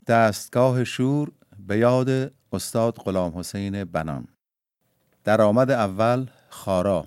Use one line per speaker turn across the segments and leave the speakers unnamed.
دستگاه شور به یاد استاد غلامحسین بنان. درآمد اول خارا.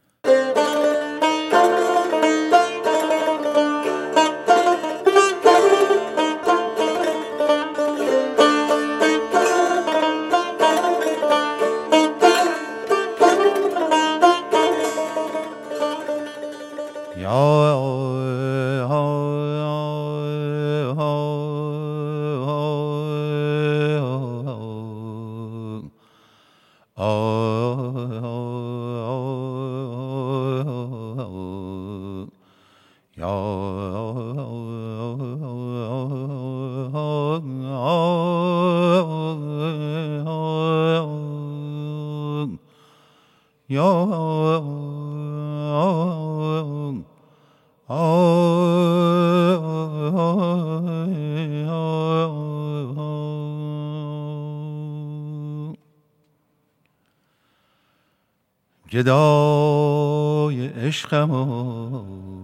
گدای عشقم و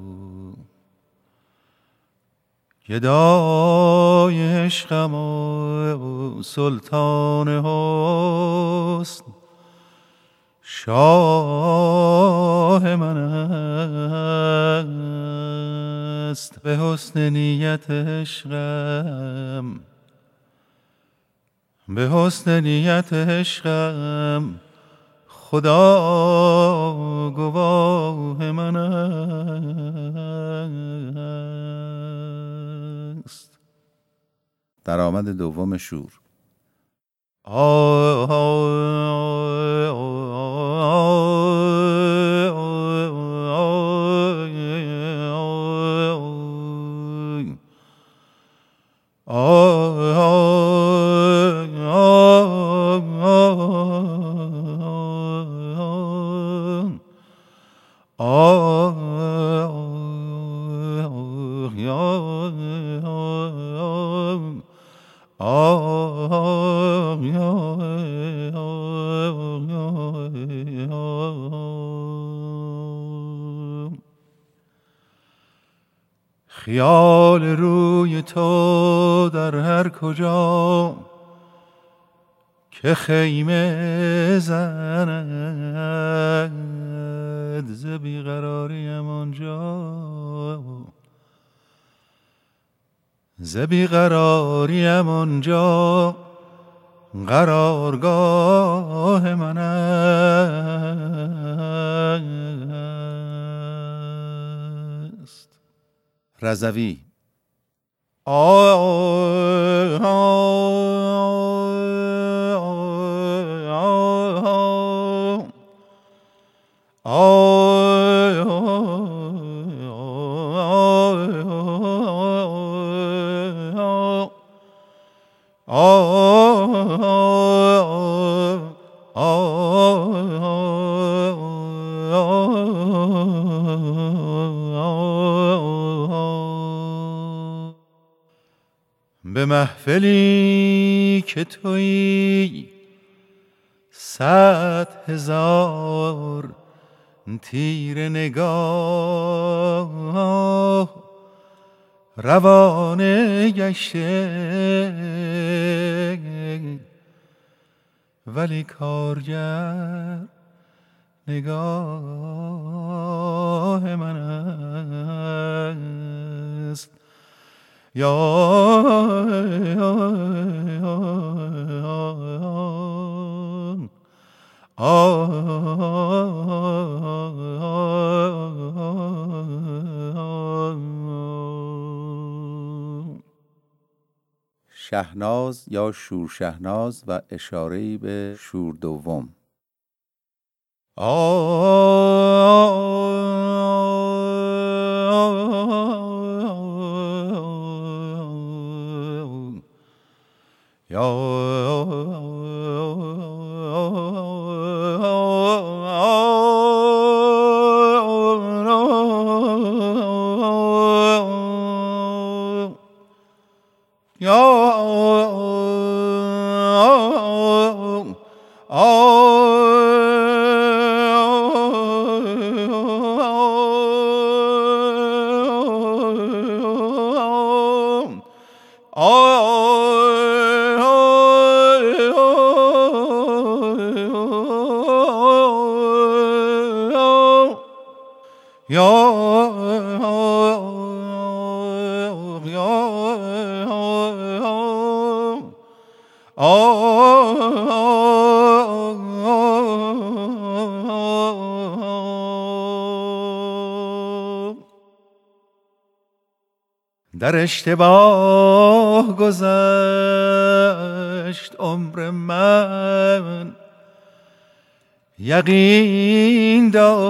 گدای عشقم و سلطان حسن شاه من است. به حسن نیت عشقم به حسن نیت عشقم خدا گواه من است. درآمد دوم شور. خیال روی تو در هر کجا که خیمه زند ز بیقراریم آنجا ز بیقراریم آنجا قرارگاه من است. رضوی. به محفلی که تویی 100,000 تیر نگاه روانه گشته ولی کارگر نگاه من است. شهناز یا شور شهناز و اشاره‌ای به شور دوم.
در اشتباه گذشت عمر من، یقین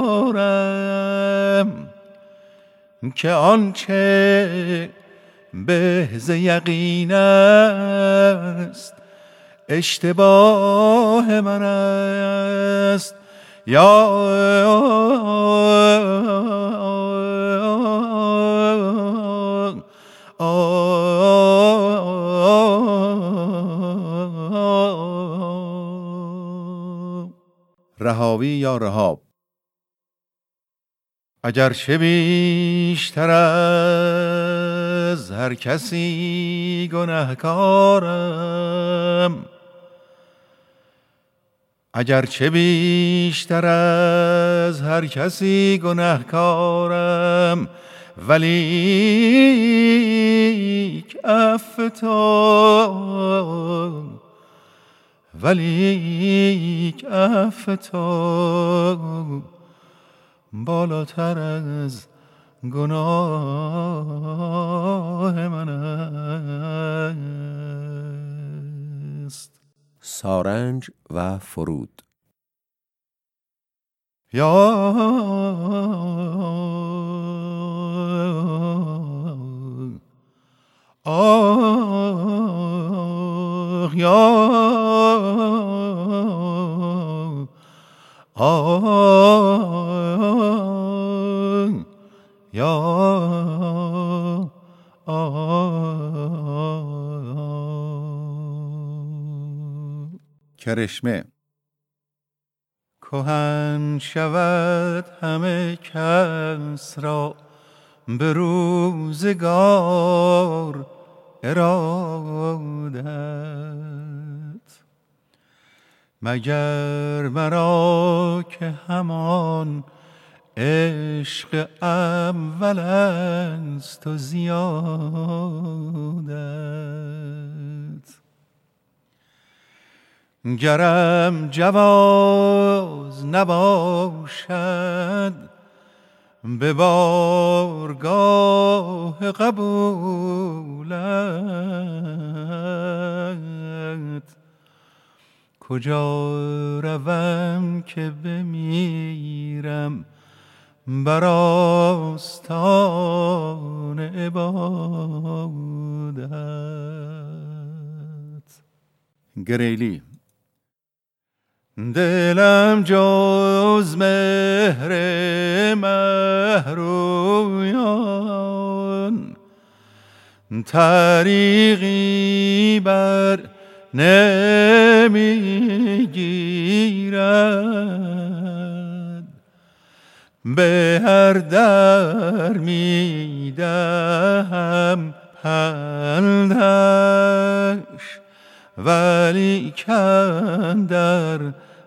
دارم که آنچه به ز یقین است اشتباه من است. یا
رهاوی یا رهاب.
اگر چه بیشتر از هر کسی گناهکارم، اگر چه بیشتر از هر کسی گناهکارم، ولیک عفو تو، ولیک عفو تو بالاتر از گناه من است.
سارنج و فرود.
یا یا
کرشمه.
کهن شود همه کس را به روزگار ارادت، مگر مرا که همان عشق اول است و زیادت. گرم جواز نباشد به بارگاه قبولت، کجا روم که بمیرم بر آستان عبادت.
گریلی.
دلم جز مهر مهرویان طریقی بر نمیگیرد، به هر در میدهم پندش، ولی کندر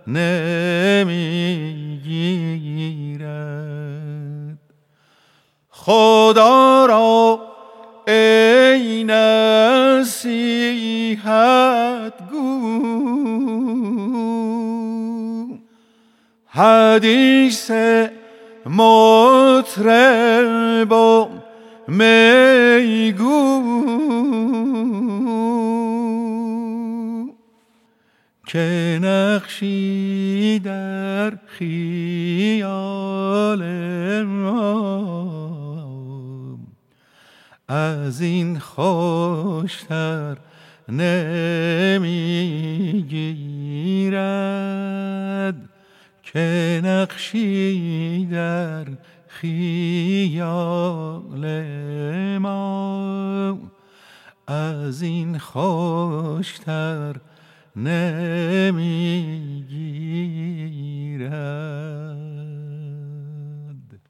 نمیگیرد. خدا را ای نصیحت گو، حدیث مطرب و میگو، که نقشی در خیال ما از این خوشتر نمیگیرد، که نقشی در خیال ما از این خوشتر نمیگیرد.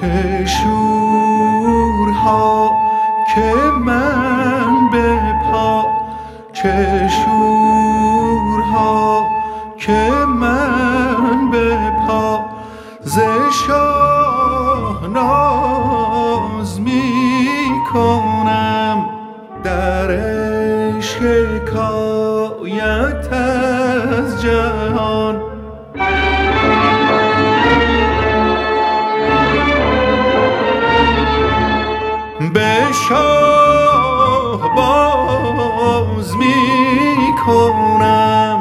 چه شورها که من به پا، چه شورها که من به پا ز شاهناز می کنم، در عشق حکایت از جهان. به شاه باز می کنم،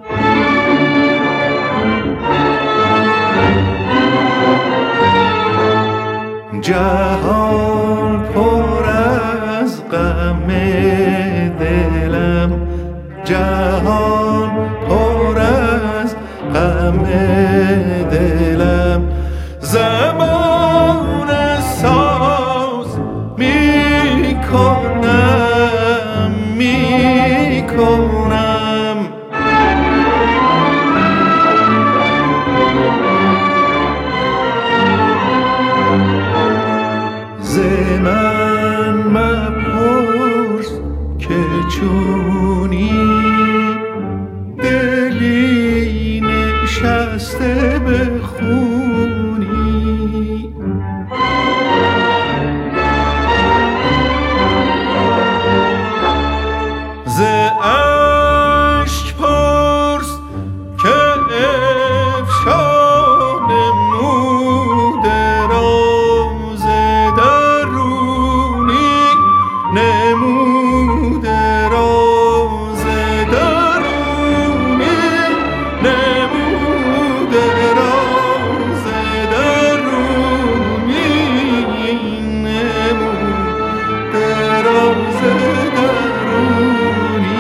جهان پر از غم دلم، جهان پر از غم دلم، زمان ساز می کنم، می کنم. ز من مپرس که چونی، دلی نشسته به خونی. ز اشک پرس که افشا نموده راز درونی، نموده راز درونی، نموده راز درونی، نموده راز درونی.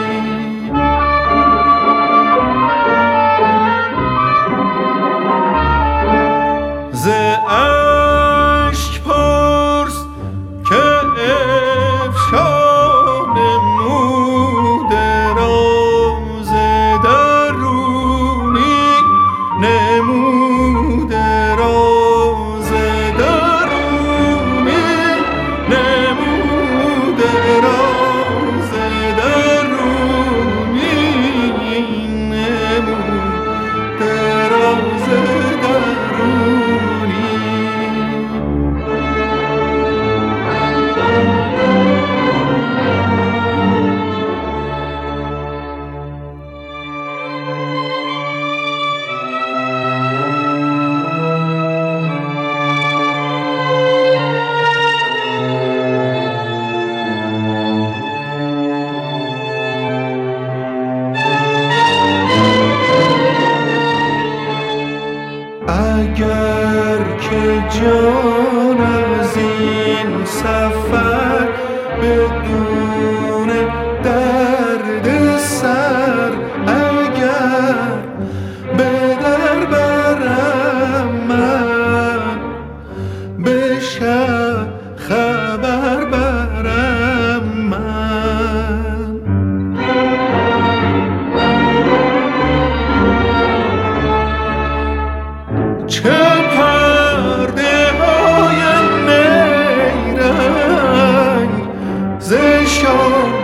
ز اشک پرس که افشا نموده راز درونی، نموده راز درونی، نموده راز درونی، نموده راز درونی. اگر که جان از این سفر بدون درد سر، اگر به در برم من، به شب خبر برم من. چه پرده های نیرنگ ز شام